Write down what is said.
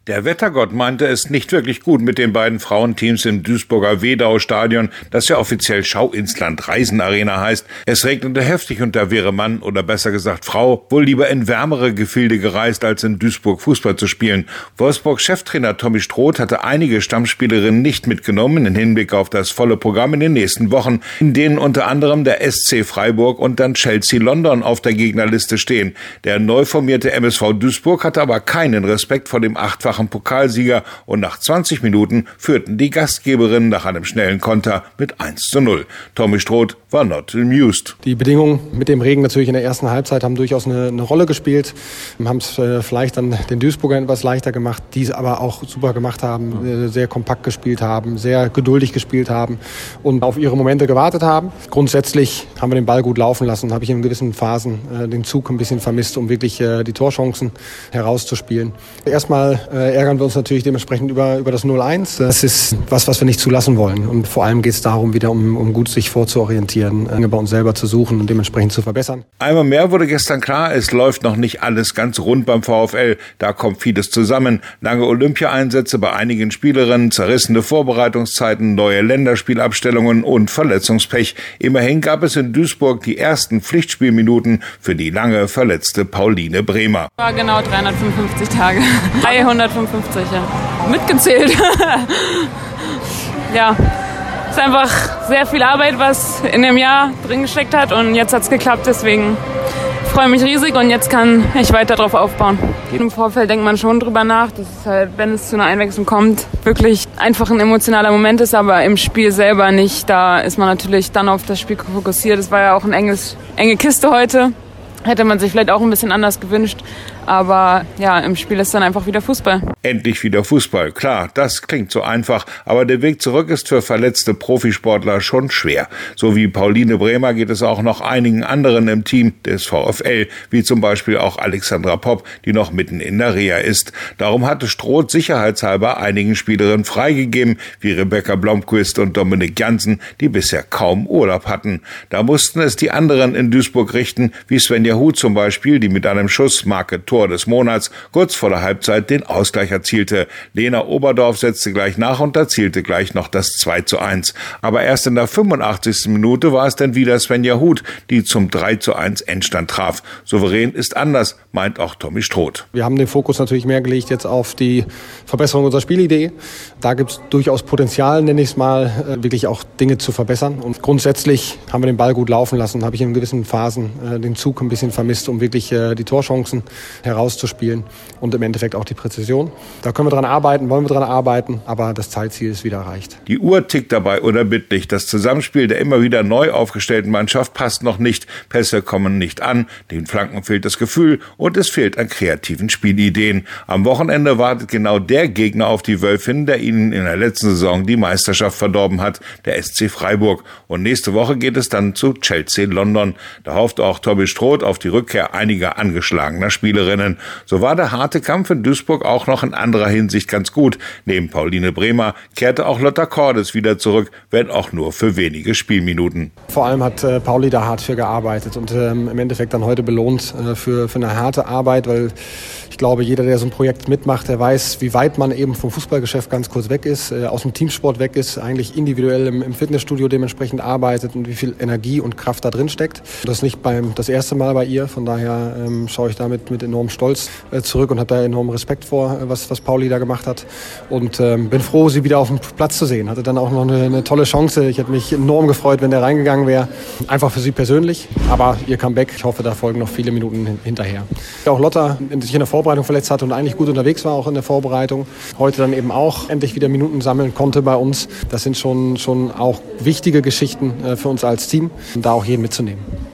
Der Wettergott meinte es nicht wirklich gut mit den beiden Frauenteams im Duisburger Wedau-Stadion, das ja offiziell Schauinsland Reisenarena heißt. Es regnete heftig und da wäre Mann oder besser gesagt Frau wohl lieber in wärmere Gefilde gereist, als in Duisburg Fußball zu spielen. Wolfsburg-Cheftrainer Tommy Stroth hatte einige Stammspielerinnen nicht mitgenommen im Hinblick auf das volle Programm in den nächsten Wochen, in denen unter anderem der SC Freiburg und dann Chelsea London auf der Gegnerliste stehen. Der neu formierte MSV Duisburg hatte aber keinen Respekt vor dem achtfachen Pokalsieger und nach 20 Minuten führten die Gastgeberinnen nach einem schnellen Konter mit 1:0. Tommy Stroth war not amused. Die Bedingungen mit dem Regen natürlich in der ersten Halbzeit haben durchaus eine Rolle gespielt. Wir haben es vielleicht dann den Duisburgern etwas leichter gemacht, die es aber auch super gemacht haben, sehr kompakt gespielt haben, sehr geduldig gespielt haben und auf ihre Momente gewartet haben. Grundsätzlich haben wir den Ball gut laufen lassen, habe ich in gewissen Phasen den Zug ein bisschen vermisst, um wirklich die Torchancen herauszuspielen. Erstmal ärgern wir uns natürlich dementsprechend über das 0:1. Das ist was wir nicht zulassen wollen. Und vor allem geht es darum, wieder um gut sich vorzuorientieren, bei uns selber zu suchen und dementsprechend zu verbessern. Einmal mehr wurde gestern klar, es läuft noch nicht alles ganz rund beim VfL. Da kommt vieles zusammen. Lange Olympia-Einsätze bei einigen Spielerinnen, zerrissene Vorbereitungszeiten, neue Länderspielabstellungen und Verletzungspech. Immerhin gab es in Duisburg die ersten Pflichtspielminuten für die lange verletzte Pauline Bremer. War genau 355 Tage. 355, ja. Mitgezählt. Ja, es ist einfach sehr viel Arbeit, was in dem Jahr drin gesteckt hat und jetzt hat es geklappt, deswegen freue ich mich riesig und jetzt kann ich weiter darauf aufbauen. Im Vorfeld denkt man schon drüber nach, dass es halt, wenn es zu einer Einwechslung kommt, wirklich einfach ein emotionaler Moment ist, aber im Spiel selber nicht. Da ist man natürlich dann auf das Spiel fokussiert. Es war ja auch eine enge Kiste heute. Hätte man sich vielleicht auch ein bisschen anders gewünscht. Aber ja, im Spiel ist dann einfach wieder Fußball. Endlich wieder Fußball. Klar, das klingt so einfach. Aber der Weg zurück ist für verletzte Profisportler schon schwer. So wie Pauline Bremer geht es auch noch einigen anderen im Team des VfL, wie zum Beispiel auch Alexandra Popp, die noch mitten in der Reha ist. Darum hatte Stroth sicherheitshalber einigen Spielerinnen freigegeben, wie Rebecca Blomqvist und Dominik Jansen, die bisher kaum Urlaub hatten. Da mussten es die anderen in Duisburg richten, wie Svenja Huth zum Beispiel, die mit einem Schuss Marke Tor des Monats kurz vor der Halbzeit den Ausgleich erzielte. Lena Oberdorf setzte gleich nach und erzielte gleich noch das 2:1. Aber erst in der 85. Minute war es dann wieder Svenja Huth, die zum 3:1 Endstand traf. Souverän ist anders, meint auch Tommy Stroth. Wir haben den Fokus natürlich mehr gelegt jetzt auf die Verbesserung unserer Spielidee. Da gibt es durchaus Potenzial, nenne ich es mal, wirklich auch Dinge zu verbessern. Und grundsätzlich haben wir den Ball gut laufen lassen, habe ich in gewissen Phasen den Zug ein bisschen vermisst, um wirklich die Torchancen herauszuspielen und im Endeffekt auch die Präzision. Da können wir dran arbeiten, wollen wir dran arbeiten, aber das Zeitziel ist wieder erreicht. Die Uhr tickt dabei unerbittlich. Das Zusammenspiel der immer wieder neu aufgestellten Mannschaft passt noch nicht. Pässe kommen nicht an, den Flanken fehlt das Gefühl und es fehlt an kreativen Spielideen. Am Wochenende wartet genau der Gegner auf die Wölfin, der ihnen in der letzten Saison die Meisterschaft verdorben hat, der SC Freiburg. Und nächste Woche geht es dann zu Chelsea London. Da hofft auch Tommy Stroth auf die Rückkehr einiger angeschlagener Spielerinnen. So war der harte Kampf in Duisburg auch noch in anderer Hinsicht ganz gut. Neben Pauline Bremer kehrte auch Lotta Cordes wieder zurück, wenn auch nur für wenige Spielminuten. Vor allem hat Pauli da hart für gearbeitet und im Endeffekt dann heute belohnt für eine harte Arbeit, weil ich glaube, jeder, der so ein Projekt mitmacht, der weiß, wie weit man eben vom Fußballgeschäft ganz kurz weg ist, aus dem Teamsport weg ist, eigentlich individuell im Fitnessstudio dementsprechend arbeitet und wie viel Energie und Kraft da drin steckt. Das ist nicht das erste Mal bei ihr, von daher schaue ich damit mit enormem Stolz zurück und habe da enormen Respekt vor, was Pauli da gemacht hat und bin froh, sie wieder auf dem Platz zu sehen. Hatte dann auch noch eine tolle Chance. Ich hätte mich enorm gefreut, wenn der reingegangen wäre. Einfach für sie persönlich, aber ihr Comeback, ich hoffe, da folgen noch viele Minuten hinterher. Auch Lotta sich in der Vorbereitung verletzt hatte und eigentlich gut unterwegs war, auch in der Vorbereitung. Heute dann eben auch endlich wieder Minuten sammeln konnte bei uns. Das sind schon auch wichtige Geschichten für uns als Team, da auch jeden mitzunehmen.